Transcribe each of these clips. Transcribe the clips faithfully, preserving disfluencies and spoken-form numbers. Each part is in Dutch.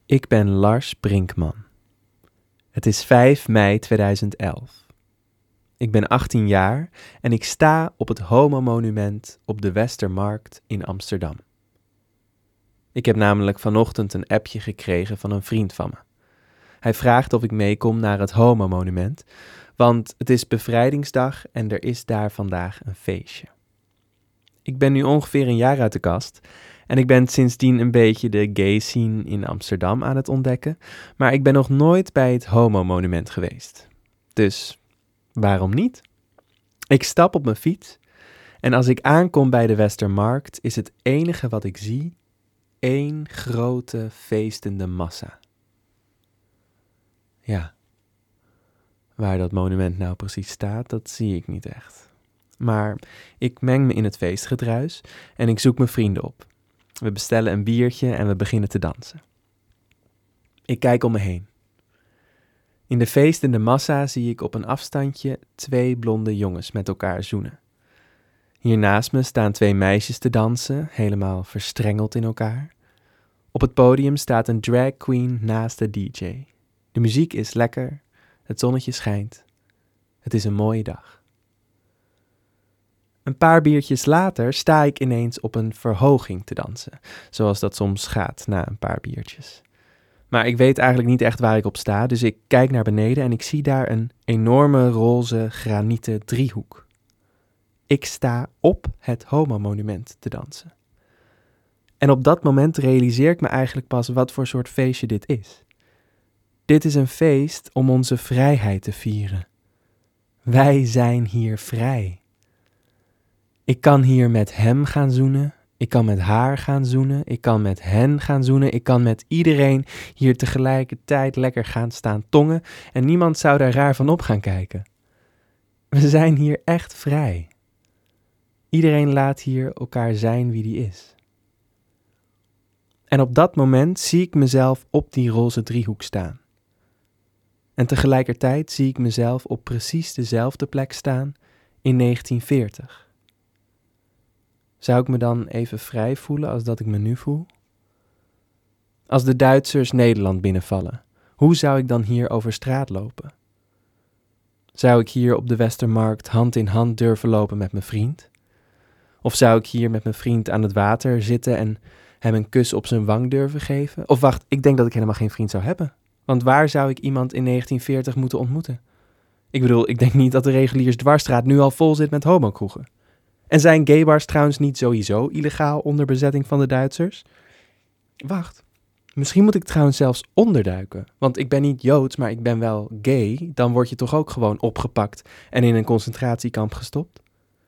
Ik ben Lars Brinkman. Het is vijf mei tweeduizend elf. Ik ben achttien jaar en ik sta op het Homo-monument op de Westermarkt in Amsterdam. Ik heb namelijk vanochtend een appje gekregen van een vriend van me. Hij vraagt of ik meekom naar het Homo-monument, want het is bevrijdingsdag en er is daar vandaag een feestje. Ik ben nu ongeveer een jaar uit de kast en ik ben sindsdien een beetje de gay scene in Amsterdam aan het ontdekken, maar ik ben nog nooit bij het Homo-monument geweest. Dus waarom niet? Ik stap op mijn fiets en als ik aankom bij de Westermarkt is het enige wat ik zie één grote feestende massa. Ja, waar dat monument nou precies staat, dat zie ik niet echt. Maar ik meng me in het feestgedruis en ik zoek mijn vrienden op. We bestellen een biertje en we beginnen te dansen. Ik kijk om me heen. In de feestende massa zie ik op een afstandje twee blonde jongens met elkaar zoenen. Hier naast me staan twee meisjes te dansen, helemaal verstrengeld in elkaar. Op het podium staat een drag queen naast de D J. De muziek is lekker, het zonnetje schijnt. Het is een mooie dag. Een paar biertjes later sta ik ineens op een verhoging te dansen, zoals dat soms gaat na een paar biertjes. Maar ik weet eigenlijk niet echt waar ik op sta, dus ik kijk naar beneden en ik zie daar een enorme roze granieten driehoek. Ik sta op het Homo-monument te dansen. En op dat moment realiseer ik me eigenlijk pas wat voor soort feestje dit is. Dit is een feest om onze vrijheid te vieren. Wij zijn hier vrij. Ik kan hier met hem gaan zoenen, ik kan met haar gaan zoenen, ik kan met hen gaan zoenen, ik kan met iedereen hier tegelijkertijd lekker gaan staan tongen en niemand zou daar raar van op gaan kijken. We zijn hier echt vrij. Iedereen laat hier elkaar zijn wie die is. En op dat moment zie ik mezelf op die roze driehoek staan. En tegelijkertijd zie ik mezelf op precies dezelfde plek staan in negentien veertig. Zou ik me dan even vrij voelen als dat ik me nu voel? Als de Duitsers Nederland binnenvallen, hoe zou ik dan hier over straat lopen? Zou ik hier op de Westermarkt hand in hand durven lopen met mijn vriend? Of zou ik hier met mijn vriend aan het water zitten en hem een kus op zijn wang durven geven? Of wacht, ik denk dat ik helemaal geen vriend zou hebben. Want waar zou ik iemand in negentien veertig moeten ontmoeten? Ik bedoel, ik denk niet dat de reguliers dwarsstraat nu al vol zit met homokroegen. En zijn gaybars trouwens niet sowieso illegaal onder bezetting van de Duitsers? Wacht, misschien moet ik trouwens zelfs onderduiken. Want ik ben niet Joods, maar ik ben wel gay. Dan word je toch ook gewoon opgepakt en in een concentratiekamp gestopt?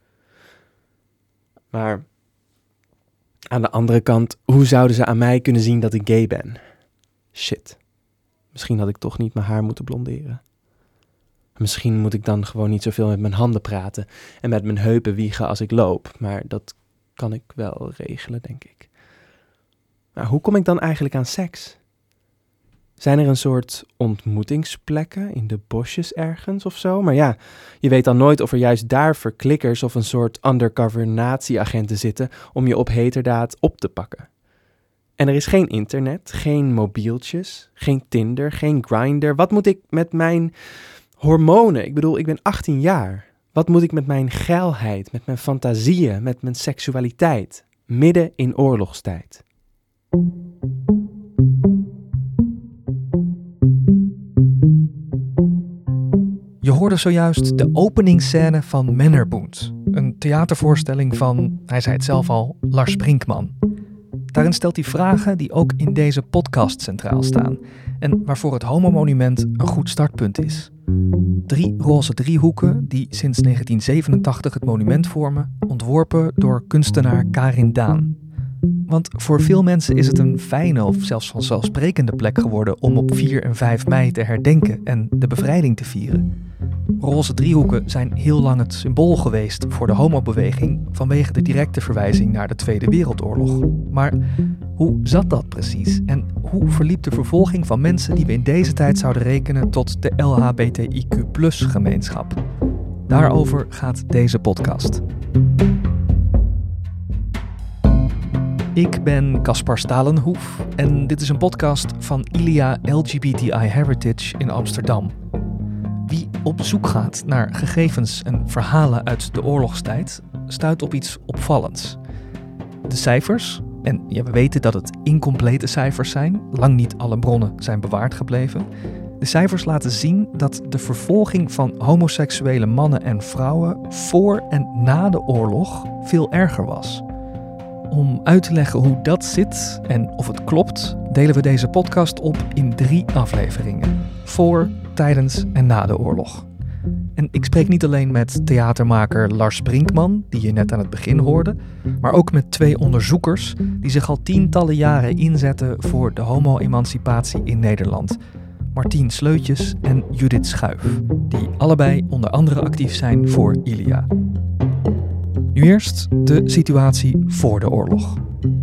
Maar aan de andere kant, hoe zouden ze aan mij kunnen zien dat ik gay ben? Shit, misschien had ik toch niet mijn haar moeten blonderen. Misschien moet ik dan gewoon niet zoveel met mijn handen praten en met mijn heupen wiegen als ik loop, maar dat kan ik wel regelen, denk ik. Maar hoe kom ik dan eigenlijk aan seks? Zijn er een soort ontmoetingsplekken in de bosjes ergens of zo? Maar ja, je weet dan nooit of er juist daar verklikkers of een soort undercover nazi-agenten zitten om je op heterdaad op te pakken. En er is geen internet, geen mobieltjes, geen Tinder, geen Grindr. Wat moet ik met mijn hormonen? Ik bedoel, ik ben achttien jaar. Wat moet ik met mijn geilheid, met mijn fantasieën, met mijn seksualiteit? Midden in oorlogstijd. Je hoorde zojuist de openingsscène van Mennerbund, een theatervoorstelling van, hij zei het zelf al, Lars Brinkman. Daarin stelt hij vragen die ook in deze podcast centraal staan en waarvoor het Homo-monument een goed startpunt is. Drie roze driehoeken die sinds negentien zevenentachtig het monument vormen, ontworpen door kunstenaar Karin Daan. Want voor veel mensen is het een fijne of zelfs vanzelfsprekende plek geworden om op vier en vijf mei te herdenken en de bevrijding te vieren. Roze driehoeken zijn heel lang het symbool geweest voor de homobeweging vanwege de directe verwijzing naar de Tweede Wereldoorlog. Maar hoe zat dat precies? En hoe verliep de vervolging van mensen die we in deze tijd zouden rekenen tot de L H B T I Q plus gemeenschap? Daarover gaat deze podcast. Ik ben Caspar Stalenhoef en dit is een podcast van Ilia L G B T I Heritage in Amsterdam. Wie op zoek gaat naar gegevens en verhalen uit de oorlogstijd, stuit op iets opvallends. De cijfers, en ja, we weten dat het incomplete cijfers zijn, lang niet alle bronnen zijn bewaard gebleven. De cijfers laten zien dat de vervolging van homoseksuele mannen en vrouwen voor en na de oorlog veel erger was. Om uit te leggen hoe dat zit en of het klopt, delen we deze podcast op in drie afleveringen. Voor, tijdens en na de oorlog. En ik spreek niet alleen met theatermaker Lars Brinkman, die je net aan het begin hoorde, maar ook met twee onderzoekers die zich al tientallen jaren inzetten voor de homo-emancipatie in Nederland. Martien Sleutjes en Judith Schuif, die allebei onder andere actief zijn voor Ilia. Nu eerst de situatie voor de oorlog.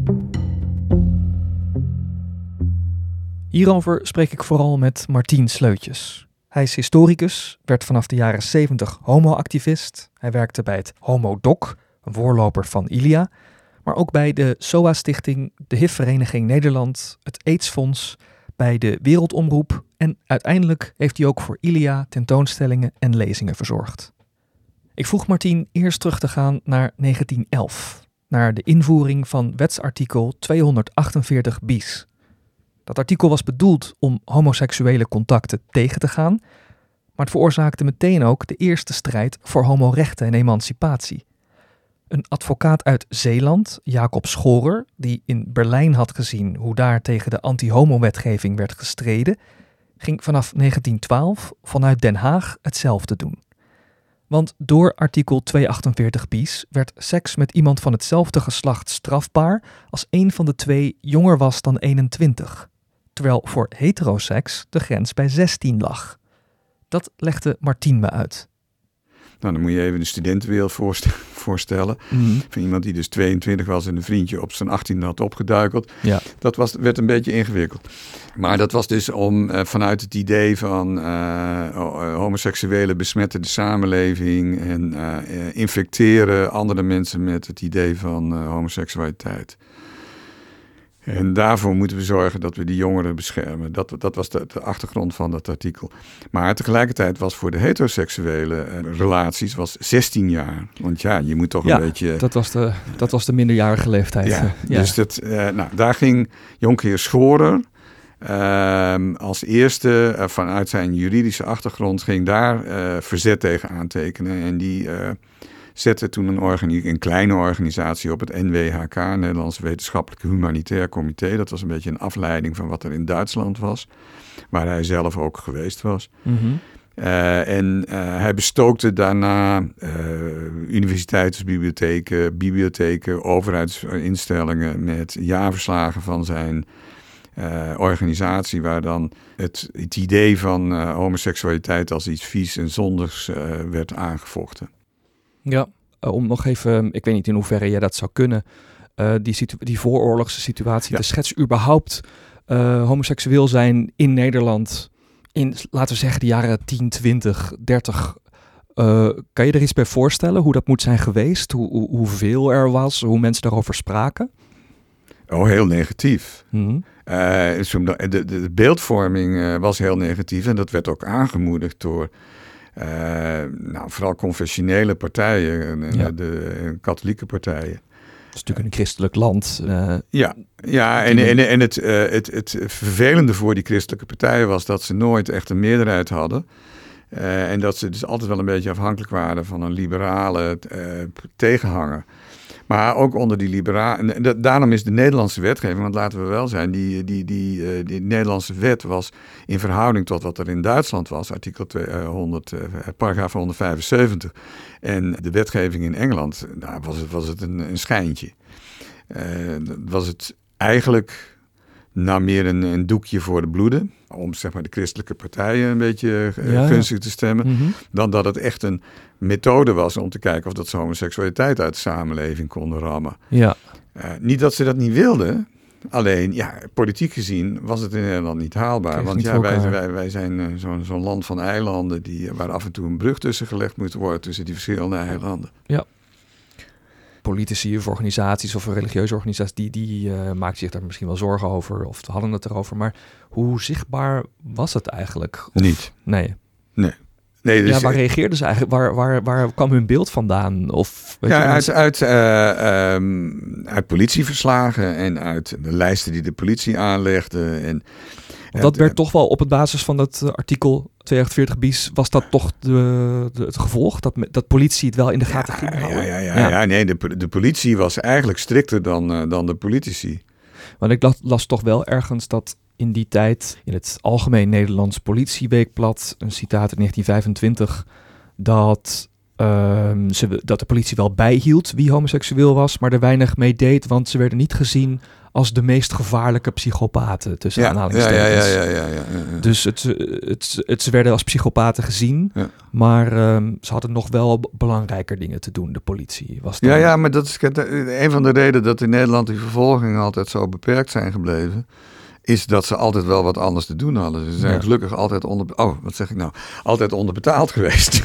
Hierover spreek ik vooral met Martien Sleutjes. Hij is historicus, werd vanaf de jaren zeventig homo-activist. Hij werkte bij het Homodoc, een voorloper van Ilia, maar ook bij de S O A-stichting, de H I V-vereniging Nederland, het AIDS-fonds, bij de Wereldomroep en uiteindelijk heeft hij ook voor Ilia tentoonstellingen en lezingen verzorgd. Ik vroeg Martien eerst terug te gaan naar negentien elf, naar de invoering van wetsartikel tweehonderdachtenveertig bis. Dat artikel was bedoeld om homoseksuele contacten tegen te gaan, maar het veroorzaakte meteen ook de eerste strijd voor homorechten en emancipatie. Een advocaat uit Zeeland, Jacob Schorer, die in Berlijn had gezien hoe daar tegen de anti-homo-wetgeving werd gestreden, ging vanaf negentien twaalf vanuit Den Haag hetzelfde doen. Want door artikel tweehonderdachtenveertig bis werd seks met iemand van hetzelfde geslacht strafbaar als een van de twee jonger was dan eenentwintig, terwijl voor heteroseks de grens bij zestien lag. Dat legde Martien me uit. Nou, dan moet je even de studentenwereld voorstellen. Mm-hmm. Van iemand die dus tweeëntwintig was en een vriendje op zijn achttiende had opgeduikeld. Ja. Dat was, werd een beetje ingewikkeld. Maar dat was dus om uh, vanuit het idee van uh, homoseksuelen besmetten de samenleving en uh, infecteren andere mensen met het idee van uh, homoseksualiteit. En daarvoor moeten we zorgen dat we die jongeren beschermen. Dat, dat was de, de achtergrond van dat artikel. Maar tegelijkertijd was voor de heteroseksuele uh, relaties was zestien jaar. Want ja, je moet toch ja, een beetje... dat was de, dat was de minderjarige leeftijd. Ja, ja. Dus dat, uh, nou, daar ging Jonkheer Schorer uh, als eerste uh, vanuit zijn juridische achtergrond ging daar uh, verzet tegen aantekenen. En die... Uh, zette toen een, organi- een kleine organisatie op, het N W H K, Nederlands Wetenschappelijke Humanitair Comité. Dat was een beetje een afleiding van wat er in Duitsland was, waar hij zelf ook geweest was. Mm-hmm. Uh, en uh, hij bestookte daarna uh, universiteitsbibliotheken, bibliotheken, overheidsinstellingen met jaarverslagen van zijn uh, organisatie, waar dan het, het idee van uh, homoseksualiteit als iets vies en zondigs uh, werd aangevochten. Ja, uh, om nog even, ik weet niet in hoeverre jij dat zou kunnen, uh, die, situ- die vooroorlogse situatie, ja. te schetsen überhaupt uh, homoseksueel zijn in Nederland in, laten we zeggen, de jaren tien, twintig, dertig. Uh, kan je er iets bij voorstellen hoe dat moet zijn geweest? Hoe, hoe, hoeveel er was, hoe mensen daarover spraken? Oh, heel negatief. Mm-hmm. Uh, de, de, de beeldvorming uh, was heel negatief en dat werd ook aangemoedigd door... Uh, nou, vooral confessionele partijen, uh, ja. de uh, katholieke partijen. Het is natuurlijk een christelijk land. Uh, ja, ja en, en, en het, uh, het, het vervelende voor die christelijke partijen was dat ze nooit echt een meerderheid hadden. Uh, en dat ze dus altijd wel een beetje afhankelijk waren van een liberale uh, tegenhanger. Maar ook onder die liberalen... En da- daarom is de Nederlandse wetgeving, want laten we wel zijn... Die, die, die, uh, die Nederlandse wet was in verhouding tot wat er in Duitsland was... artikel tweehonderd, uh, paragraaf honderdvijfenzeventig. En de wetgeving in Engeland, nou, was het, was het een, een schijntje. Uh, was het eigenlijk... Nou, meer een, een doekje voor de bloeden. Om zeg maar de christelijke partijen een beetje uh, ja, gunstig ja. te stemmen. Mm-hmm. Dan dat het echt een methode was om te kijken of dat ze homoseksualiteit uit de samenleving konden rammen. Ja. Uh, niet dat ze dat niet wilden. Alleen, ja, politiek gezien was het in Nederland niet haalbaar. Want ja, wij, wij, wij zijn uh, zo'n, zo'n land van eilanden die, waar af en toe een brug tussen gelegd moet worden tussen die verschillende eilanden. Ja. politici of organisaties of religieuze organisaties, die, die uh, maakten zich daar misschien wel zorgen over of hadden het erover. Maar hoe zichtbaar was het eigenlijk? Of, Niet. Nee. Nee. Nee, dus, ja, waar reageerden ze eigenlijk? Waar, waar, waar kwam hun beeld vandaan? Of, weet ja, je, uit, uit, uh, um, uit politieverslagen en uit de lijsten die de politie aanlegde. En, Want dat werd uh, toch wel op het basis van dat uh, artikel tweehonderdveertig bis, was dat toch de, de, het gevolg? Dat, dat politie het wel in de gaten ja, ging houden? Ja, ja, ja, ja. ja nee, de, de politie was eigenlijk strikter dan, uh, dan de politici. Want ik las, las toch wel ergens dat in die tijd in het Algemeen Nederlands Politieweekblad, een citaat uit negentien vijfentwintig, dat, uh, ze, dat de politie wel bijhield wie homoseksueel was, maar er weinig mee deed, want ze werden niet gezien als de meest gevaarlijke psychopaten, tussen ja, aanhalingstekens. Ja, ja, ja, ja, ja, ja, ja. Dus het, het, het, ze werden als psychopaten gezien, ja. maar um, ze hadden nog wel belangrijker dingen te doen, de politie. Was dan... Ja, ja, maar dat is een van de redenen dat in Nederland die vervolgingen altijd zo beperkt zijn gebleven, is dat ze altijd wel wat anders te doen hadden. Ze zijn ja. gelukkig altijd onder... Oh, wat zeg ik nou? Altijd onderbetaald geweest.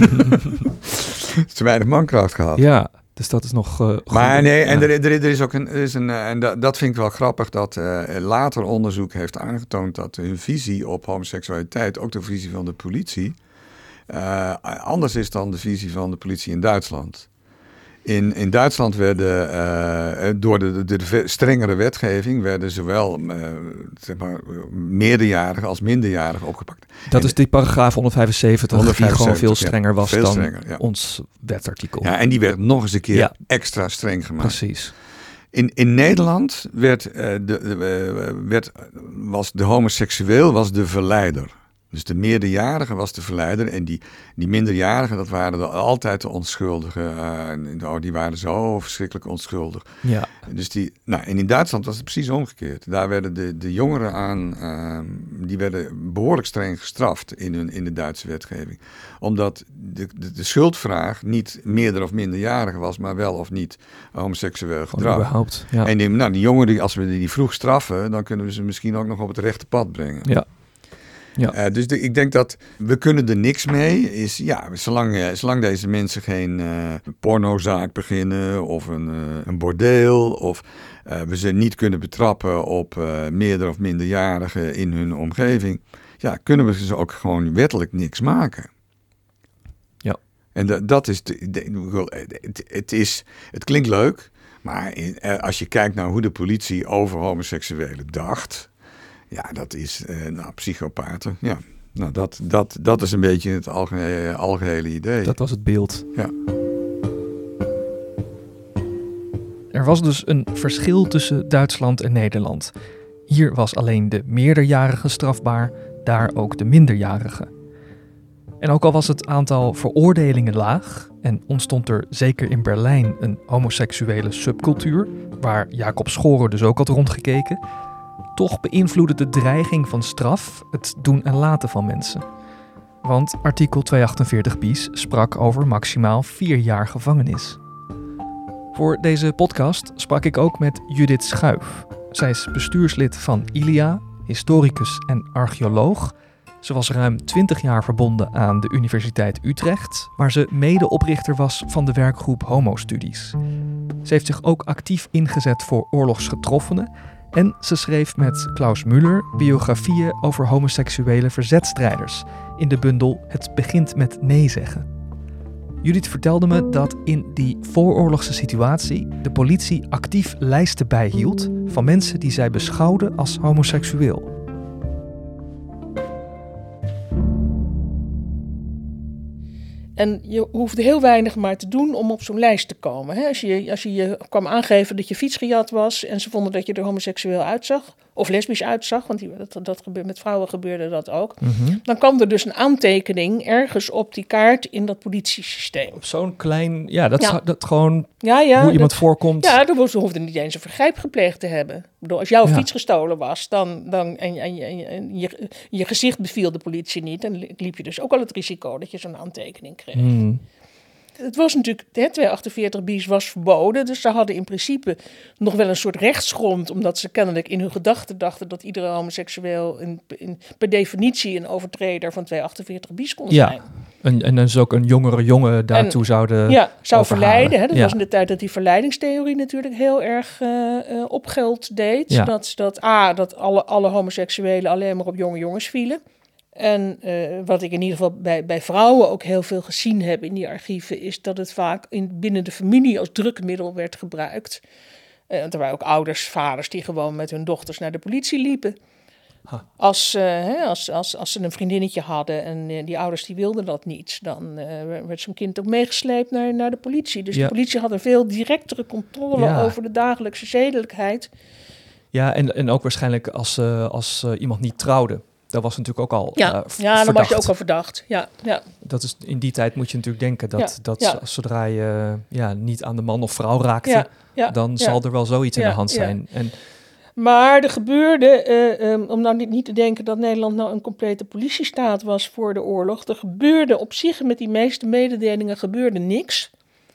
Te weinig mankracht gehad. Ja, dus dat is nog... Uh, maar nee, ja. en er, er, er is ook een... Er is een en dat, dat vind ik wel grappig, dat uh, later onderzoek heeft aangetoond dat hun visie op homoseksualiteit, ook de visie van de politie, uh, anders is dan de visie van de politie in Duitsland. In, in Duitsland werden uh, door de, de, de strengere wetgeving werden zowel uh, zeg maar, meerderjarigen als minderjarigen opgepakt. Dat en, is die paragraaf honderdvijfenzeventig, honderdvijfenzeventig die gewoon veel strenger ja, was veel dan strenger, ja. ons wetartikel. Ja, en die werd nog eens een keer ja. extra streng gemaakt. Precies. In, in Nederland werd, uh, de, de, uh, werd, was de homoseksueel was de verleider. Dus de meerderjarige was de verleider en die, die minderjarigen, dat waren de, altijd de onschuldigen. Uh, oh, die waren zo verschrikkelijk onschuldig. Ja. Dus die, nou, en in Duitsland was het precies omgekeerd. Daar werden de, de jongeren aan, uh, die werden behoorlijk streng gestraft in, hun, in de Duitse wetgeving. Omdat de, de, de schuldvraag niet meerder of minderjarige was, maar wel of niet homoseksueel gedrag. Überhaupt, ja. En die, nou, die jongeren, als we die vroeg straffen, dan kunnen we ze misschien ook nog op het rechte pad brengen. Ja. Ja. Uh, dus de, ik denk dat we kunnen er niks mee. Is, ja, zolang, uh, zolang deze mensen geen uh, pornozaak beginnen of een, uh, een bordeel, of uh, we ze niet kunnen betrappen op uh, meerder of minderjarigen in hun omgeving, ja, kunnen we ze ook gewoon wettelijk niks maken. Ja. En de, dat is, de, de, het, het is, het klinkt leuk, maar in, uh, als je kijkt naar hoe de politie over homoseksuelen dacht, ja, dat is, uh, nou, psychopaten. Ja, nou, dat, dat, dat is een beetje het algehele, algehele idee. Dat was het beeld. Ja. Er was dus een verschil tussen Duitsland en Nederland. Hier was alleen de meerderjarige strafbaar, daar ook de minderjarige. En ook al was het aantal veroordelingen laag en ontstond er zeker in Berlijn een homoseksuele subcultuur, waar Jacob Schorer dus ook had rondgekeken, toch beïnvloedde de dreiging van straf het doen en laten van mensen. Want artikel tweehonderdachtenveertig bis sprak over maximaal vier jaar gevangenis. Voor deze podcast sprak ik ook met Judith Schuif. Zij is bestuurslid van I L I A, historicus en archeoloog. Ze was ruim twintig jaar verbonden aan de Universiteit Utrecht, waar ze medeoprichter was van de werkgroep Homo-studies. Ze heeft zich ook actief ingezet voor oorlogsgetroffenen en ze schreef met Klaus Müller biografieën over homoseksuele verzetstrijders in de bundel Het begint met nee zeggen. Judith vertelde me dat in die vooroorlogse situatie de politie actief lijsten bijhield van mensen die zij beschouwde als homoseksueel. En je hoefde heel weinig maar te doen om op zo'n lijst te komen. Hè? Als je, als je je kwam aangeven dat je fiets gejat was en ze vonden dat je er homoseksueel uitzag, of lesbisch uitzag, want die, dat, dat gebeurde, met vrouwen gebeurde dat ook, mm-hmm. Dan kwam er dus een aantekening ergens op die kaart in dat politiesysteem. Op zo'n klein, ja, dat, ja. dat gewoon ja, ja, hoe iemand dat, voorkomt. Ja, er hoefde niet eens een vergrijp gepleegd te hebben. Ik bedoel, als jouw ja. fiets gestolen was dan, dan, en, en, en, en je, je gezicht beviel de politie niet, dan liep je dus ook al het risico dat je zo'n aantekening kreeg. Mm. het was natuurlijk, hè, tweehonderdachtenveertig bis was verboden. Dus ze hadden in principe nog wel een soort rechtsgrond. Omdat ze kennelijk in hun gedachten dachten dat iedere homoseksueel in, in, per definitie een overtreder van tweehonderdachtenveertig bis kon Ja. zijn. En, en dus ook een jongere jongen daartoe En, zouden Ja, zou overhalen. verleiden. Hè? Dat Ja. was in de tijd dat die verleidingstheorie natuurlijk heel erg uh, uh, op geld deed. Ja. Dat, dat A, dat alle, alle homoseksuelen alleen maar op jonge jongens vielen. En uh, wat ik in ieder geval bij, bij vrouwen ook heel veel gezien heb in die archieven, is dat het vaak in, binnen de familie als drukmiddel werd gebruikt. Uh, want er waren ook ouders, vaders die gewoon met hun dochters naar de politie liepen. Huh. Als, uh, hè, als, als, als ze een vriendinnetje hadden en uh, die ouders die wilden dat niet, dan uh, werd zo'n kind ook meegesleept naar, naar de politie. Dus Ja. de politie had een veel directere controle Ja. over de dagelijkse zedelijkheid. Ja, en, en ook waarschijnlijk als, uh, als uh, iemand niet trouwde. Dat was natuurlijk ook al Ja, uh, v- ja dan was verdacht. je ook al verdacht. Ja, ja. Dat is, in die tijd moet je natuurlijk denken dat, Ja, dat ja. zodra je ja, niet aan de man of vrouw raakte, Ja, ja, dan ja. zal er wel zoiets in Ja, de hand ja. zijn. En, Maar er gebeurde, uh, um, om nou niet, niet te denken dat Nederland nou een complete politiestaat was voor de oorlog. Er gebeurde op zich met die meeste mededelingen gebeurde niks.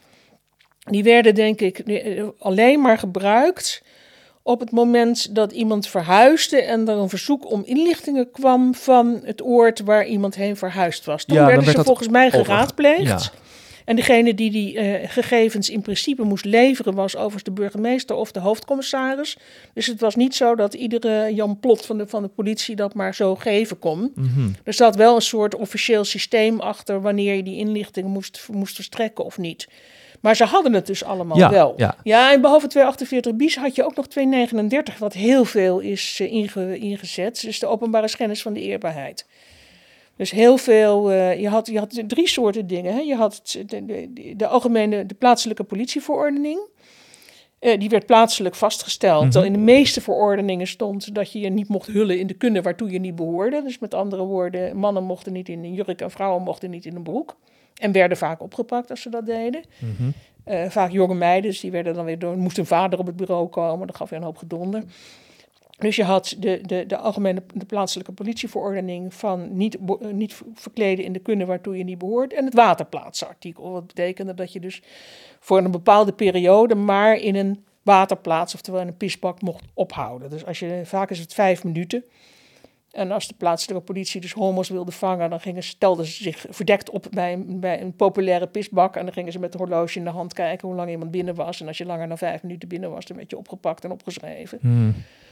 Die werden denk ik alleen maar gebruikt op het moment dat iemand verhuisde en er een verzoek om inlichtingen kwam van het oord waar iemand heen verhuisd was. Toen Ja, dan werden werd ze dat volgens mij over- geraadpleegd. ja. En degene die die uh, gegevens in principe moest leveren was overigens de burgemeester of de hoofdcommissaris. Dus het was niet zo dat iedere Jan Plot van de, van de politie dat maar zo geven kon. mm-hmm. Er zat wel een soort officieel systeem achter wanneer je die inlichtingen moest, moest verstrekken of niet. Maar ze hadden het dus allemaal Ja, wel. ja. Ja, en behalve tweehonderdachtenveertig bis had je ook nog tweehonderdnegenendertig, wat heel veel is uh, inge, ingezet. Dus de openbare schennis van de eerbaarheid. Dus heel veel, uh, je, had, je had drie soorten dingen. Hè. Je had de, de, de algemene, de plaatselijke politieverordening. Uh, die werd plaatselijk vastgesteld. Mm-hmm. Terwijl in de meeste verordeningen stond dat je je niet mocht hullen in de kunne waartoe je niet behoorde. Dus met andere woorden, mannen mochten niet in een jurk en vrouwen mochten niet in een broek. En werden vaak opgepakt als ze dat deden. Mm-hmm. Uh, vaak jonge meiden, dus die werden dan weer door, moest een vader op het bureau komen. Dat gaf je een hoop gedonder. Dus je had de, de, de algemene de plaatselijke politieverordening van niet, uh, niet verkleden in de kunne waartoe je niet behoort. En het waterplaatsartikel. Wat betekende dat je dus voor een bepaalde periode maar in een waterplaats, oftewel in een pisbak, mocht ophouden. Dus als je, vaak is het vijf minuten. En als de plaatselijke politie dus homo's wilde vangen, dan gingen, stelden ze zich verdekt op bij een, bij een populaire pisbak. En dan gingen ze met een horloge in de hand kijken hoe lang iemand binnen was. En als je langer dan vijf minuten binnen was, dan werd je opgepakt en opgeschreven. Mm.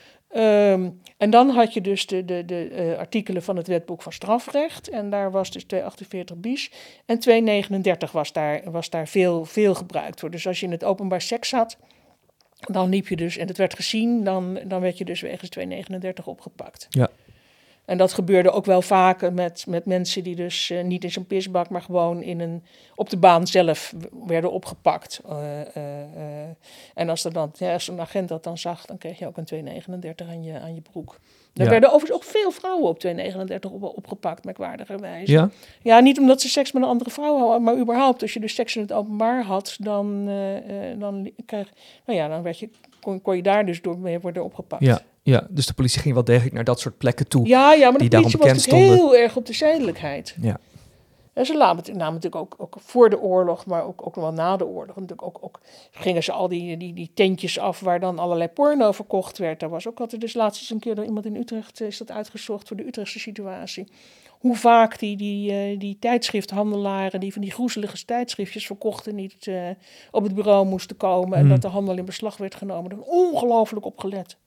Um, en dan had je dus de, de, de uh, artikelen van het wetboek van strafrecht. En daar was dus tweehonderdachtenveertig bis. En tweehonderdnegenendertig was daar, was daar veel, veel gebruikt voor. Dus als je in het openbaar seks had, dan liep je dus, en het werd gezien, dan, dan werd je dus wegens tweehonderdnegenendertig opgepakt. Ja. En dat gebeurde ook wel vaker met, met mensen die dus uh, niet in zo'n pisbak, maar gewoon in een, op de baan zelf werden opgepakt. Uh, uh, uh, en als, er dan, ja, als een agent dat dan zag, dan kreeg je ook een tweehonderdnegenendertig aan je, aan je broek. Er Ja. werden overigens ook veel vrouwen op tweehonderdnegenendertig op, opgepakt, merkwaardigerwijze. Ja? Ja, niet omdat ze seks met een andere vrouw hadden, maar überhaupt, als je dus seks in het openbaar had, dan, uh, uh, dan, kreeg, nou ja, dan werd je, kon, kon je daar dus door mee worden opgepakt. Ja, ja, dus de politie ging wel degelijk naar dat soort plekken toe. Ja, ja, maar de die daarom politie was bekend natuurlijk stonden. heel erg op de zedelijkheid. Ja. En ze namen, namen natuurlijk ook, ook voor de oorlog, maar ook, ook nog wel na de oorlog. Natuurlijk ook, ook gingen ze al die, die, die tentjes af waar dan allerlei porno verkocht werd. Daar was ook altijd dus laatst eens een keer door iemand in Utrecht is dat uitgezocht voor de Utrechtse situatie. Hoe vaak die, die, uh, die tijdschrifthandelaren, die van die groezelige tijdschriftjes verkochten, niet uh, op het bureau moesten komen. En Hmm. dat de handel in beslag werd genomen. Daar ongelooflijk op gelet.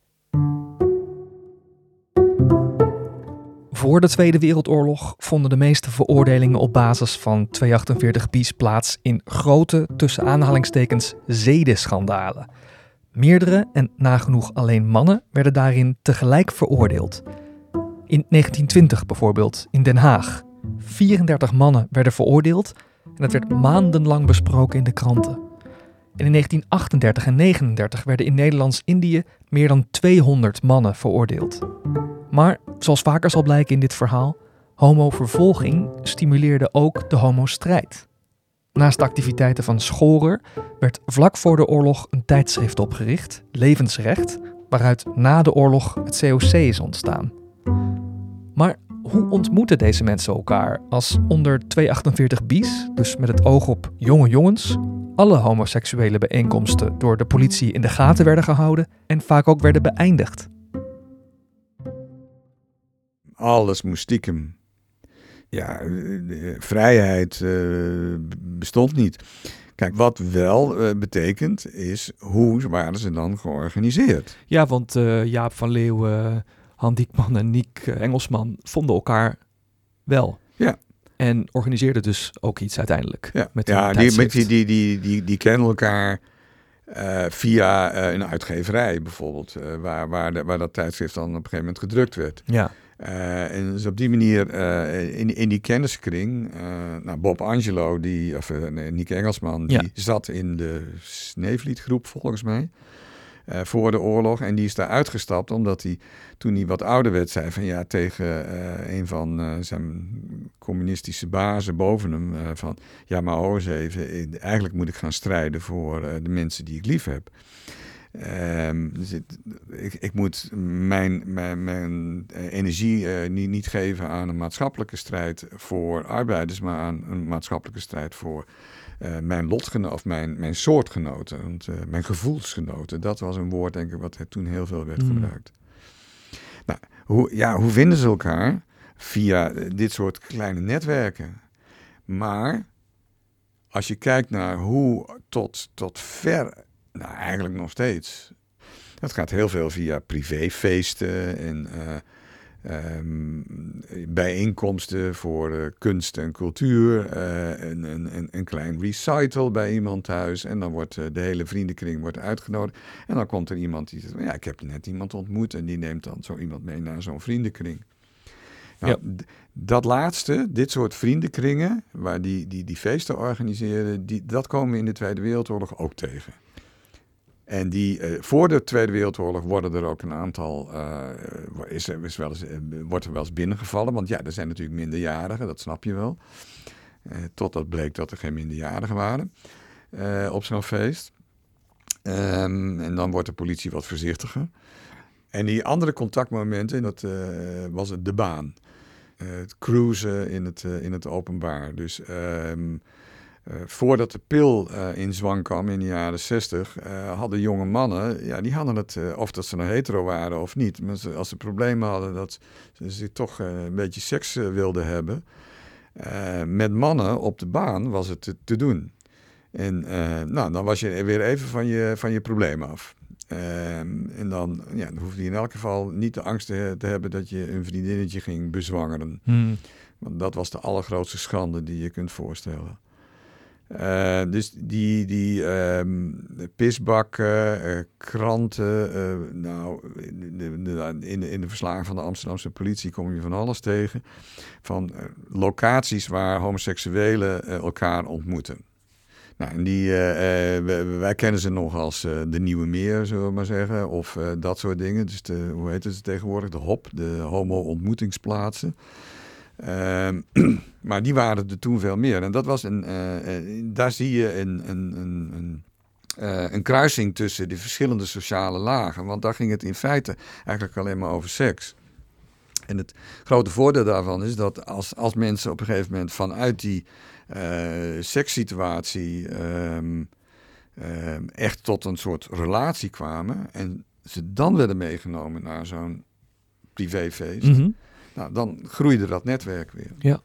Voor de Tweede Wereldoorlog vonden de meeste veroordelingen op basis van tweehonderdachtenveertig bis plaats in grote, tussen aanhalingstekens, zedenschandalen. Meerdere en nagenoeg alleen mannen werden daarin tegelijk veroordeeld. In negentien twintig bijvoorbeeld, in Den Haag. vierendertig mannen werden veroordeeld en het werd maandenlang besproken in de kranten. En in negentien achtendertig en negenendertig werden in Nederlands-Indië meer dan tweehonderd mannen veroordeeld. Maar, zoals vaker zal blijken in dit verhaal, homovervolging stimuleerde ook de homostrijd. Naast de activiteiten van Schorer werd vlak voor de oorlog een tijdschrift opgericht, Levensrecht, waaruit na de oorlog het C O C is ontstaan. Maar hoe ontmoeten deze mensen elkaar als onder tweehonderdachtenveertig bis, dus met het oog op jonge jongens, alle homoseksuele bijeenkomsten door de politie in de gaten werden gehouden en vaak ook werden beëindigd? Alles moest stiekem. Ja, de vrijheid uh, bestond niet. Kijk, wat wel uh, betekent is, hoe waren ze dan georganiseerd? Ja, want uh, Jaap van Leeuwen, Han Diekman en Niek Engelsman vonden elkaar wel. Ja. En organiseerden dus ook iets uiteindelijk. Ja, met ja die, die, die, die, die, die kennen elkaar uh, via uh, een uitgeverij bijvoorbeeld. Uh, waar, waar, de, waar dat tijdschrift dan op een gegeven moment gedrukt werd. Ja. Uh, en dus op die manier, uh, in, in die kenniskring, uh, nou Bob Angelo, die, of uh, nee, Niek Engelsman, die ja. zat in de Sneevlietgroep volgens mij, uh, voor de oorlog. En die is daar uitgestapt omdat hij, toen hij wat ouder werd, zei van ja, tegen uh, een van uh, zijn communistische bazen boven hem, uh, van ja, maar hoor eens even, eigenlijk moet ik gaan strijden voor uh, de mensen die ik lief heb. Um, dus het, ik, ik moet mijn, mijn, mijn energie uh, niet, niet geven aan een maatschappelijke strijd voor arbeiders, maar aan een maatschappelijke strijd voor uh, mijn lotgenoten of mijn, mijn soortgenoten, want, uh, mijn gevoelsgenoten. Dat was een woord, denk ik, wat toen heel veel werd mm. gebruikt. Nou, hoe, ja, hoe vinden ze elkaar? Via dit soort kleine netwerken. Maar als je kijkt naar hoe tot, tot ver... Nou, eigenlijk nog steeds. Dat gaat heel veel via privéfeesten en uh, um, bijeenkomsten voor uh, kunst en cultuur. Uh, een, een, een klein recital bij iemand thuis. En dan wordt uh, de hele vriendenkring wordt uitgenodigd. En dan komt er iemand die zegt, ja, ik heb net iemand ontmoet. En die neemt dan zo iemand mee naar zo'n vriendenkring. Nou, ja. d- dat laatste, dit soort vriendenkringen, waar die, die, die feesten organiseren, die, dat komen we in de Tweede Wereldoorlog ook tegen. En die, uh, voor de Tweede Wereldoorlog worden er ook een aantal, uh, is er, is wel eens, uh, wordt er wel eens binnengevallen. Want ja, er zijn natuurlijk minderjarigen, dat snap je wel. Uh, totdat bleek dat er geen minderjarigen waren uh, op zo'n feest. Um, en dan wordt de politie wat voorzichtiger. En die andere contactmomenten, dat uh, was het de baan. Uh, het cruisen in het, uh, in het openbaar. Dus... Um, Uh, voordat de pil uh, in zwang kwam in de jaren zestig, uh, hadden jonge mannen, ja, die hadden het, uh, of dat ze nou hetero waren of niet, maar ze, als ze problemen hadden dat ze, ze toch uh, een beetje seks uh, wilden hebben, uh, met mannen op de baan was het te, te doen. En uh, nou, dan was je weer even van je, van je probleem af. Uh, en dan, ja, dan hoefde je in elk geval niet de angst te, te hebben dat je een vriendinnetje ging bezwangeren. Hmm. Want dat was de allergrootste schande die je kunt voorstellen. Uh, dus die, die um, pisbakken, uh, kranten, uh, nou, in de, in, de, in de verslagen van de Amsterdamse politie kom je van alles tegen. Van uh, locaties waar homoseksuelen uh, elkaar ontmoeten. Nou, en die, uh, uh, wij, wij kennen ze nog als uh, de Nieuwe Meer, zullen we maar zeggen. Of uh, dat soort dingen. Dus de, hoe heet het tegenwoordig? De H O P, de homo-ontmoetingsplaatsen. Uh, maar die waren er toen veel meer. En dat was een, uh, uh, daar zie je een, een, een, een, uh, een kruising tussen de verschillende sociale lagen. Want daar ging het in feite eigenlijk alleen maar over seks. En het grote voordeel daarvan is dat als, als mensen op een gegeven moment vanuit die uh, sekssituatie um, um, echt tot een soort relatie kwamen en ze dan werden meegenomen naar zo'n privéfeest, mm-hmm. nou, dan groeide dat netwerk weer. Ja.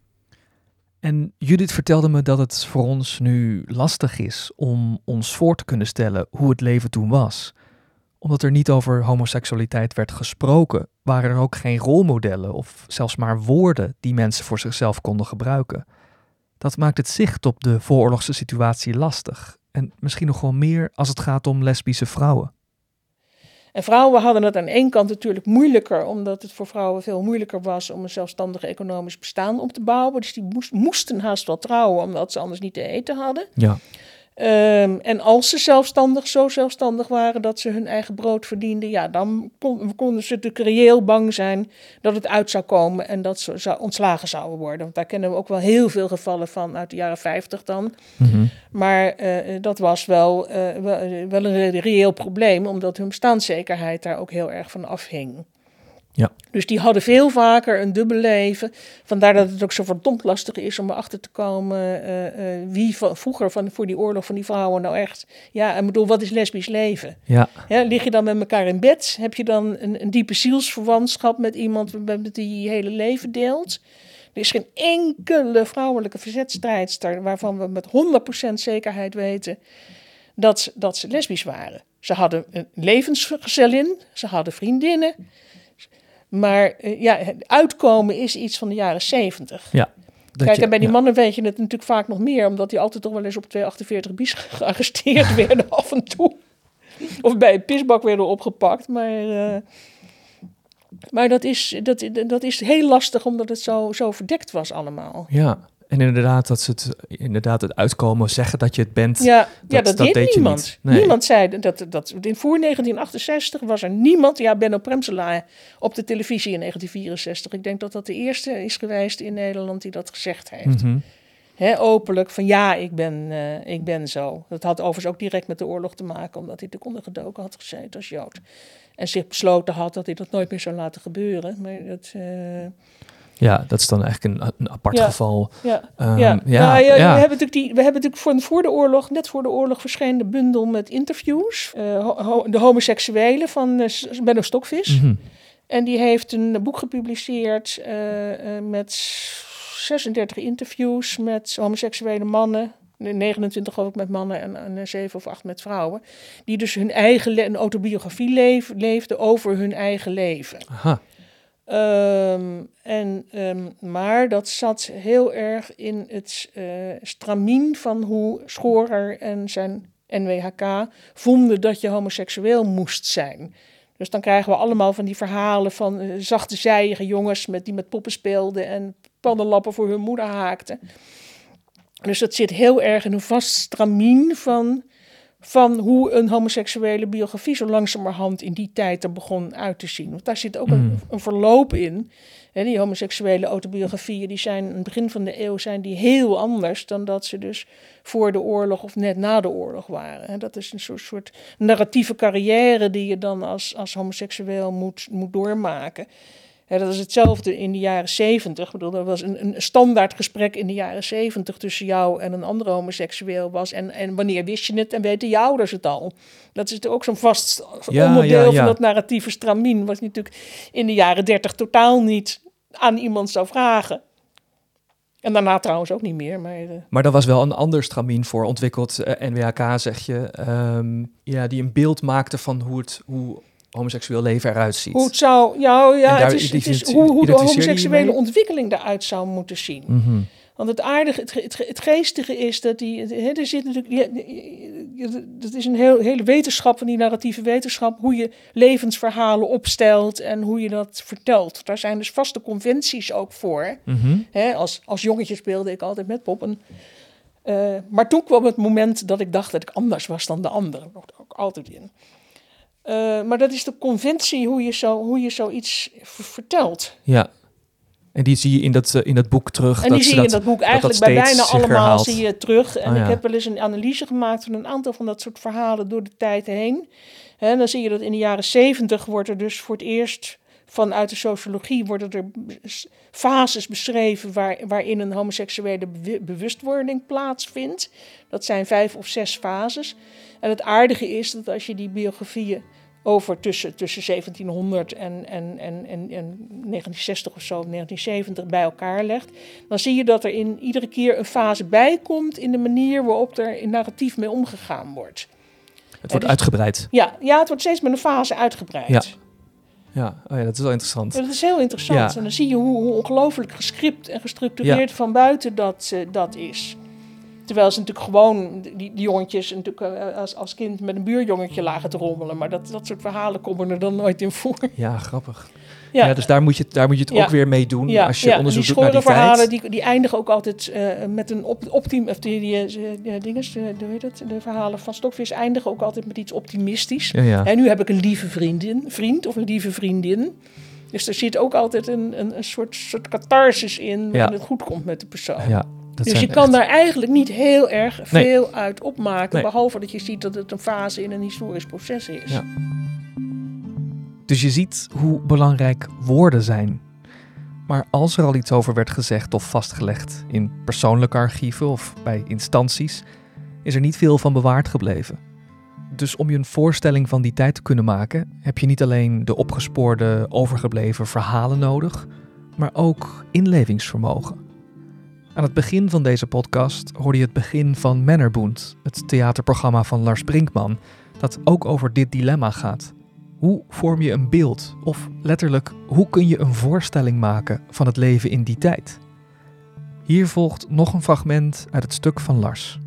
En Judith vertelde me dat het voor ons nu lastig is om ons voor te kunnen stellen hoe het leven toen was. Omdat er niet over homoseksualiteit werd gesproken, waren er ook geen rolmodellen of zelfs maar woorden die mensen voor zichzelf konden gebruiken. Dat maakt het zicht op de vooroorlogse situatie lastig. En misschien nog wel meer als het gaat om lesbische vrouwen. En vrouwen hadden het aan één kant natuurlijk moeilijker, omdat het voor vrouwen veel moeilijker was om een zelfstandig economisch bestaan op te bouwen. Dus die moest, moesten haast wel trouwen, omdat ze anders niet te eten hadden. Ja. Um, en als ze zelfstandig, zo zelfstandig waren dat ze hun eigen brood verdienden, ja, dan kon, konden ze natuurlijk reëel bang zijn dat het uit zou komen en dat ze zou, ontslagen zouden worden. Want daar kennen we ook wel heel veel gevallen van uit de jaren vijftig dan. Mm-hmm. Maar uh, dat was wel, uh, wel, wel een reëel probleem, omdat hun bestaanszekerheid daar ook heel erg van afhing. Ja. Dus die hadden veel vaker een dubbel leven. Vandaar dat het ook zo verdomd lastig is om erachter te komen uh, uh, wie van, vroeger van, voor die oorlog van die vrouwen nou echt... Ja, ik bedoel, wat is lesbisch leven? Ja. Ja, lig je dan met elkaar in bed? Heb je dan een, een diepe zielsverwantschap met iemand met die je hele leven deelt? Er is geen enkele vrouwelijke verzetstrijdster waarvan we met honderd procent zekerheid weten dat, dat ze lesbisch waren. Ze hadden een levensgezellin, ze hadden vriendinnen. Maar uh, ja, uitkomen is iets van de jaren zeventig. Ja, Kijk, je, en bij die ja. mannen weet je het natuurlijk vaak nog meer, omdat die altijd toch wel eens op tweehonderdachtenveertig bis gearresteerd werden af en toe. Of bij een pisbak werden opgepakt. Maar, uh, maar dat, is, dat, dat is heel lastig, omdat het zo, zo verdekt was allemaal. Ja, en inderdaad dat ze het, inderdaad het uitkomen, zeggen dat je het bent. Ja, dat, ja, dat, dat deed, deed niemand. je niet. Nee. Niemand zei dat, dat. In voor negentien achtenzestig was er niemand. Ja, Benno Premselaar op de televisie in negentien vierenzestig. Ik denk dat dat de eerste is geweest in Nederland die dat gezegd heeft. Mm-hmm. He, openlijk van ja, ik ben, uh, ik ben zo. Dat had overigens ook direct met de oorlog te maken, omdat hij te ondergedoken had gezeten als Jood. En zich besloten had dat hij dat nooit meer zou laten gebeuren. Maar dat... Uh, Ja, dat is dan eigenlijk een, een apart ja, geval. Ja, um, ja. ja, nou, ja, ja. We hebben natuurlijk, die, we hebben natuurlijk voor, voor de oorlog, net voor de oorlog verscheen de bundel met interviews. Uh, ho, ho, de homoseksuelen van uh, Benno Stokvis. Mm-hmm. En die heeft een boek gepubliceerd uh, uh, met zesendertig interviews met homoseksuele mannen. negenentwintig geloof ik met mannen en, en zeven of acht met vrouwen. Die dus hun eigen le- een autobiografie leef, leefden over hun eigen leven. Aha. Um, en, um, maar dat zat heel erg in het uh, stramien van hoe Schorer en zijn N W H K vonden dat je homoseksueel moest zijn. Dus dan krijgen we allemaal van die verhalen van uh, zachte zijige jongens met, die met poppen speelden en pannenlappen voor hun moeder haakten. Dus dat zit heel erg in een vast stramien van, van hoe een homoseksuele biografie zo langzamerhand in die tijd er begon uit te zien. Want daar zit ook mm. een, een verloop in. He, die homoseksuele autobiografieën die zijn in het begin van de eeuw zijn die heel anders dan dat ze dus voor de oorlog of net na de oorlog waren. He, dat is een soort, soort narratieve carrière die je dan als, als homoseksueel moet, moet doormaken. Ja, dat is hetzelfde in de jaren zeventig. Ik bedoel, dat was een, een standaard gesprek in de jaren zeventig tussen jou en een andere homoseksueel was. En, en wanneer wist je het en weten je ouders het al? Dat is ook zo'n vast ja, onderdeel ja, ja. van dat narratieve stramien. Wat je natuurlijk in de jaren dertig totaal niet aan iemand zou vragen. En daarna trouwens ook niet meer. Maar, uh... maar dat was wel een ander stramien voor ontwikkeld. Uh, N W H K zeg je. Um, ja, die een beeld maakte van hoe het... Hoe homoseksueel leven eruit ziet. Hoe het zou, ja, ja daar, het is, het is hoe, hoe de homoseksuele ontwikkeling eruit zou moeten zien. Mm-hmm. Want het aardige, het, het, het geestige is dat die, he, er zit natuurlijk, dat is een heel, hele wetenschap van die narratieve wetenschap, hoe je levensverhalen opstelt en hoe je dat vertelt. Daar zijn dus vaste conventies ook voor. Mm-hmm. He, als, als jongetje speelde ik altijd met poppen. Uh, maar toen kwam het moment dat ik dacht dat ik anders was dan de anderen. Dat ook altijd in. Uh, maar dat is de conventie hoe je, zo, hoe je zoiets v- vertelt. Ja, en die zie je in dat, uh, in dat boek terug. En dat die zie je in dat boek dat eigenlijk dat bij bijna allemaal herhaalt. zie je terug. En oh, ik ja. heb wel eens een analyse gemaakt van een aantal van dat soort verhalen door de tijd heen. En dan zie je dat in de jaren zeventig wordt er dus voor het eerst vanuit de sociologie worden er fases beschreven waar, waarin een homoseksuele be- bewustwording plaatsvindt. Dat zijn vijf of zes fases. En het aardige is dat als je die biografieën over tussen, tussen zeventienhonderd en, en, en, en, en negentien zestig of zo, negentien zeventig bij elkaar legt, dan zie je dat er in iedere keer een fase bij komt in de manier waarop er in narratief mee omgegaan wordt. Het wordt dus uitgebreid. Ja, ja, het wordt steeds met een fase uitgebreid. Ja, ja. Oh ja, dat is wel interessant. Ja, dat is heel interessant. Ja. En dan zie je hoe, hoe ongelooflijk gescript en gestructureerd ja. van buiten dat, uh, dat is. Terwijl ze natuurlijk gewoon, die, die jongetjes natuurlijk uh, als, als kind met een buurjongetje lagen te rommelen. Maar dat, dat soort verhalen komen er dan nooit in voor. Ja, grappig. Ja, ja dus daar moet je, daar moet je het ja. ook weer mee doen ja. als je ja. onderzoek die doet naar die verhalen, tijd. Die, die eindigen ook altijd uh, met een op, optim... Of die, die, die, die dinges, de, de, weet het, de verhalen van Stokvis eindigen ook altijd met iets optimistisch. Ja, ja. En nu heb ik een lieve vriendin, vriend of een lieve vriendin. Dus er zit ook altijd een, een, een soort, soort catharsis in waarin ja. het goed komt met de persoon. Ja. Dat dus je echt... kan daar eigenlijk niet heel erg veel nee. uit opmaken. Nee. Behalve dat je ziet dat het een fase in een historisch proces is. Ja. Dus je ziet hoe belangrijk woorden zijn. Maar als er al iets over werd gezegd of vastgelegd in persoonlijke archieven of bij instanties, is er niet veel van bewaard gebleven. Dus om je een voorstelling van die tijd te kunnen maken, heb je niet alleen de opgespoorde, overgebleven verhalen nodig, maar ook inlevingsvermogen. Aan het begin van deze podcast hoorde je het begin van Mannerbund, het theaterprogramma van Lars Brinkman, dat ook over dit dilemma gaat. Hoe vorm je een beeld? Of letterlijk, hoe kun je een voorstelling maken van het leven in die tijd? Hier volgt nog een fragment uit het stuk van Lars.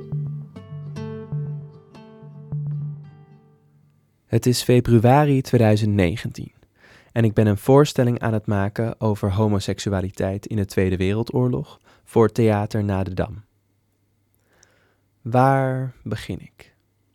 Het is februari tweeduizend negentien en ik ben een voorstelling aan het maken over homoseksualiteit in de Tweede Wereldoorlog voor Theater Na de Dam. Waar begin ik?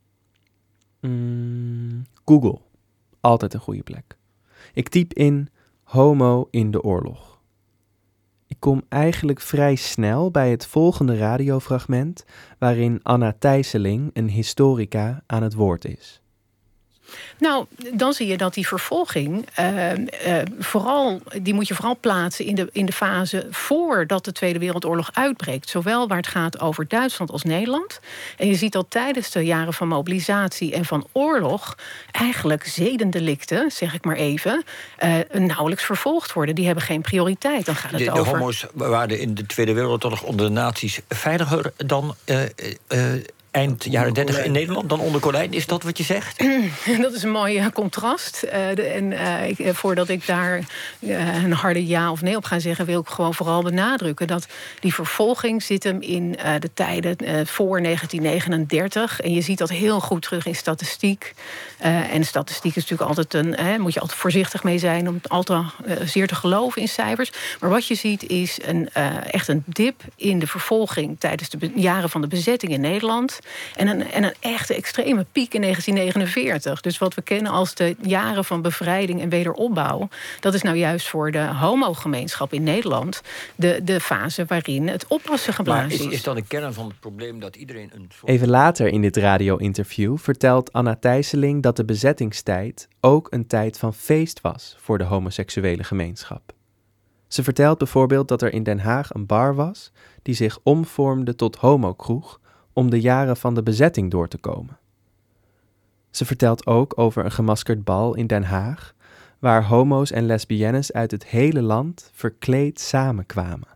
Mm, Google, altijd een goede plek. Ik typ in homo in de oorlog. Ik kom eigenlijk vrij snel bij het volgende radiofragment waarin Anna Thijsseling, een historica, aan het woord is. Nou, dan zie je dat die vervolging, uh, uh, vooral, die moet je vooral plaatsen in de, in de fase voordat de Tweede Wereldoorlog uitbreekt. Zowel waar het gaat over Duitsland als Nederland. En je ziet dat tijdens de jaren van mobilisatie en van oorlog eigenlijk zedendelicten, zeg ik maar even, uh, nauwelijks vervolgd worden. Die hebben geen prioriteit. Dan gaat het de, de over... homo's waren in de Tweede Wereldoorlog onder de nazi's veiliger dan... Uh, uh, eind jaren dertig in Nederland dan onder Colijn. Is dat wat je zegt? Dat is een mooi uh, contrast. Uh, de, en uh, ik, uh, voordat ik daar uh, een harde ja of nee op ga zeggen, wil ik gewoon vooral benadrukken dat die vervolging zit hem in uh, de tijden uh, voor negentien negenendertig. En je ziet dat heel goed terug in statistiek. Uh, en statistiek is natuurlijk altijd een... Hè, moet je altijd voorzichtig mee zijn om het al te uh, zeer te geloven in cijfers. Maar wat je ziet is een, uh, echt een dip in de vervolging tijdens de be- jaren van de bezetting in Nederland. En een, en een echte extreme piek in negentien negenenveertig. Dus wat we kennen als de jaren van bevrijding en wederopbouw, dat is nou juist voor de homogemeenschap in Nederland de, de fase waarin het oppassen geblazen is. Maar is, is dan de kern van het probleem dat iedereen een soort... Even later in dit radio-interview vertelt Anna Thijsseling dat de bezettingstijd ook een tijd van feest was voor de homoseksuele gemeenschap. Ze vertelt bijvoorbeeld dat er in Den Haag een bar was die zich omvormde tot homokroeg om de jaren van de bezetting door te komen. Ze vertelt ook over een gemaskerd bal in Den Haag, waar homo's en lesbiennes uit het hele land verkleed samenkwamen.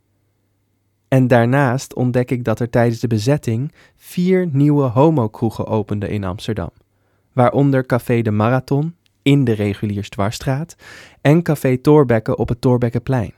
En daarnaast ontdek ik dat er tijdens de bezetting vier nieuwe homokroegen openden in Amsterdam, waaronder Café de Marathon in de Reguliersdwarsstraat en Café Thorbecke op het Thorbeckenplein.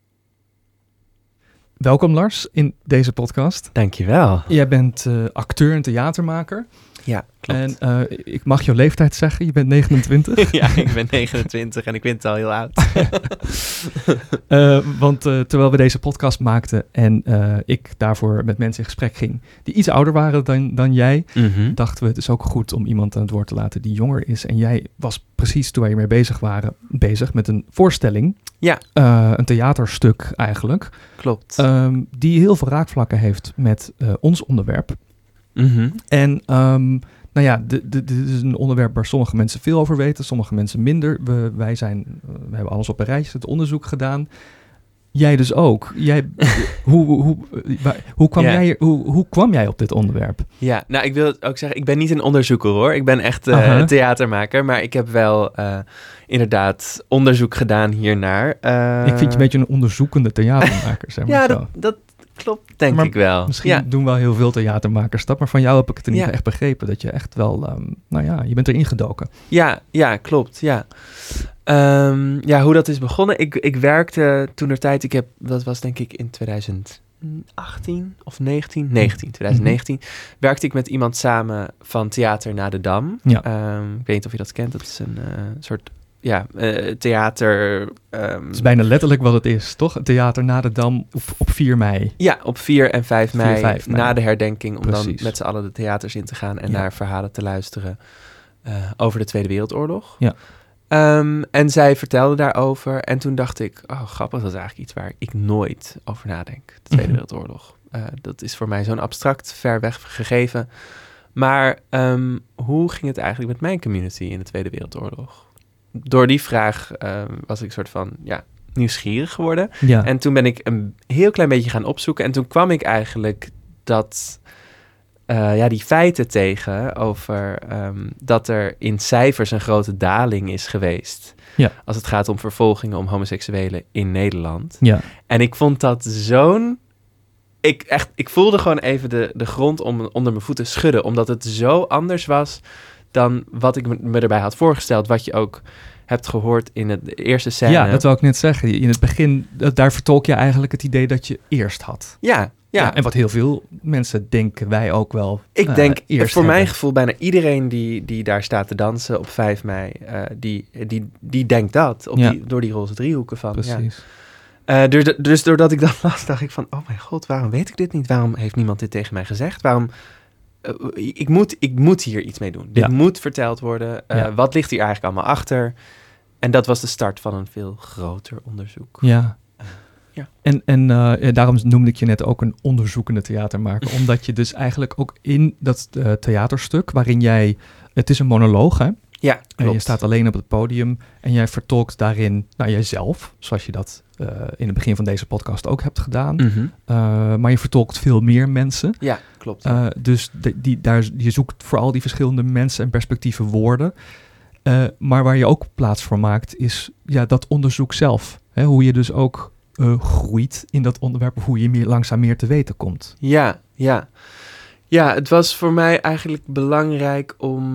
Welkom Lars in deze podcast. Dankjewel. Jij bent uh, acteur en theatermaker. Ja, klopt. En uh, ik mag jouw leeftijd zeggen, je bent negenentwintig. Ja, ik ben negenentwintig en ik vind het al heel oud. uh, want uh, terwijl we deze podcast maakten en uh, ik daarvoor met mensen in gesprek ging die iets ouder waren dan, dan jij, Mm-hmm. dachten we het is ook goed om iemand aan het woord te laten die jonger is. En jij was precies toen wij hiermee bezig waren, bezig met een voorstelling. Ja. Uh, een theaterstuk eigenlijk. Klopt. Um, die heel veel raakvlakken heeft met uh, ons onderwerp. Mm-hmm. En um, nou ja, dit, dit is een onderwerp waar sommige mensen veel over weten, sommige mensen minder. We, wij zijn, uh, we hebben alles op een rijtje, het onderzoek gedaan. Jij dus ook. Jij, hoe, hoe, hoe, waar, hoe, kwam Ja. jij, hoe, hoe kwam jij op dit onderwerp? Ja, nou ik wil het ook zeggen, ik ben niet een onderzoeker hoor. Ik ben echt uh, Aha. theatermaker, maar ik heb wel uh, inderdaad onderzoek gedaan hiernaar. Uh, Ik vind je een beetje een onderzoekende theatermaker, zeg maar Ja, zo. dat, dat klopt denk Maar ik wel. Misschien Ja. doen wel heel veel theatermakers dat, maar van jou heb ik het in ieder Ja. geval echt begrepen. Dat je echt wel, um, nou ja, je bent erin gedoken. Ja, ja, klopt, ja. Um, ja, hoe dat is begonnen. Ik, ik werkte toenertijd, ik heb, dat was denk ik in tweeduizend achttien of negentien? negentien, twintig negentien. Mm-hmm. Werkte ik met iemand samen van Theater Na de Dam. Ja. Um, ik weet niet of je dat kent, dat is een uh, soort, ja, uh, theater... Um, Het is bijna letterlijk wat het is, toch? Het Theater Na de Dam op, op vier mei. Ja, op vier en vijf mei, vier, vijf mei. na de herdenking, om Precies. dan met z'n allen de theaters in te gaan en Ja. naar verhalen te luisteren uh, over de Tweede Wereldoorlog. Ja. Um, en zij vertelde daarover en toen dacht ik, oh grappig, dat is eigenlijk iets waar ik nooit over nadenk, de Tweede Mm-hmm. Wereldoorlog. Uh, dat is voor mij zo'n abstract, ver weg gegeven. Maar um, hoe ging het eigenlijk met mijn community in de Tweede Wereldoorlog? door die vraag uh, was ik soort van ja, nieuwsgierig geworden. Ja. En toen ben ik een heel klein beetje gaan opzoeken. En toen kwam ik eigenlijk dat, uh, ja, die feiten tegen over um, dat er in cijfers een grote daling is geweest. Ja. Als het gaat om vervolgingen om homoseksuelen in Nederland. Ja. En ik vond dat zo'n... Ik, echt, ik voelde gewoon even de, de grond om, onder mijn voeten schudden. Omdat het zo anders was dan wat ik me erbij had voorgesteld. Wat je ook hebt gehoord in het, de eerste scène. Ja, dat wil ik net zeggen. In het begin, daar vertolk je eigenlijk het idee dat je eerst had. Ja, ja. ja en wat heel veel mensen denken wij ook wel Ik uh, denk, eerst voor hebben. mijn gevoel, bijna iedereen die, die daar staat te dansen op vijf mei... Uh, die, die, die denkt dat, op ja. die, door die roze driehoeken van. Precies. Ja. Uh, dus, dus doordat ik dat las, dacht ik van... oh mijn god, waarom weet ik dit niet? Waarom heeft niemand dit tegen mij gezegd? Waarom... Uh, ik, moet, ik moet hier iets mee doen. Dit ja. moet verteld worden. Uh, ja. Wat ligt hier eigenlijk allemaal achter? En dat was de start van een veel groter onderzoek. Ja. Uh, ja. En, en uh, daarom noemde ik je net ook een onderzoekende theatermaker. Omdat je dus eigenlijk ook in dat uh, theaterstuk... waarin jij... Het is een monoloog, hè? Ja, klopt. En je staat alleen op het podium en jij vertolkt daarin naar jezelf, zoals je dat uh, in het begin van deze podcast ook hebt gedaan. Mm-hmm. Uh, maar je vertolkt veel meer mensen. Ja, klopt. Uh, dus de, die, daar, je zoekt voor al die verschillende mensen en perspectieven woorden. Uh, maar waar je ook plaats voor maakt, is ja, dat onderzoek zelf. Hè, hoe je dus ook uh, groeit in dat onderwerp, hoe je meer, langzaam meer te weten komt. Ja, ja. Ja, het was voor mij eigenlijk belangrijk om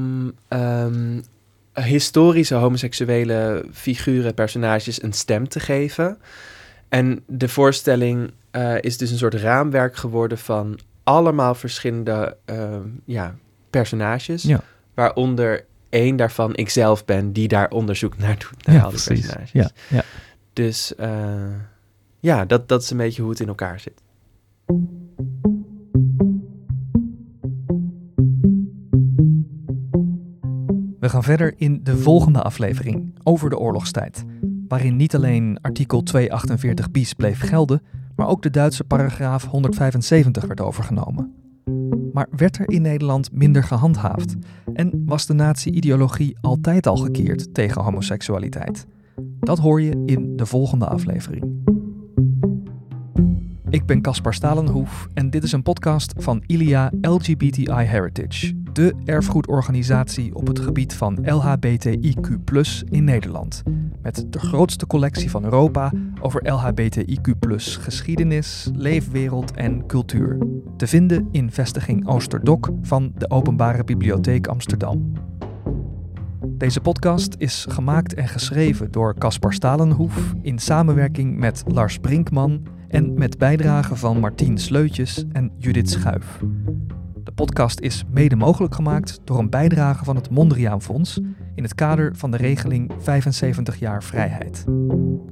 um, historische homoseksuele figuren, personages een stem te geven. En de voorstelling uh, is dus een soort raamwerk geworden van allemaal verschillende uh, ja, personages. Ja. Waaronder één daarvan ikzelf ben, die daar onderzoek naar doet, naar ja, al die precies. personages. Ja, ja. Dus uh, ja, dat, dat is een beetje hoe het in elkaar zit. We gaan verder in de volgende aflevering over de oorlogstijd, waarin niet alleen artikel tweehonderdachtenveertig bis bleef gelden, maar ook de Duitse paragraaf honderdvijfenzeventig werd overgenomen. Maar werd er in Nederland minder gehandhaafd en was de nazi-ideologie altijd al gekeerd tegen homoseksualiteit? Dat hoor je in de volgende aflevering. Ik ben Caspar Stalenhoef en dit is een podcast van ILIA L G B T I Heritage, de erfgoedorganisatie op het gebied van L H B T I Q plus in Nederland. Met de grootste collectie van Europa over L H B T I Q plus geschiedenis, leefwereld en cultuur. Te vinden in vestiging Oosterdok van de Openbare Bibliotheek Amsterdam. Deze podcast is gemaakt en geschreven door Caspar Stalenhoef in samenwerking met Lars Brinkman en met bijdragen van Martien Sleutjes en Judith Schuif. De podcast is mede mogelijk gemaakt door een bijdrage van het Mondriaan Fonds in het kader van de regeling vijfenzeventig jaar vrijheid.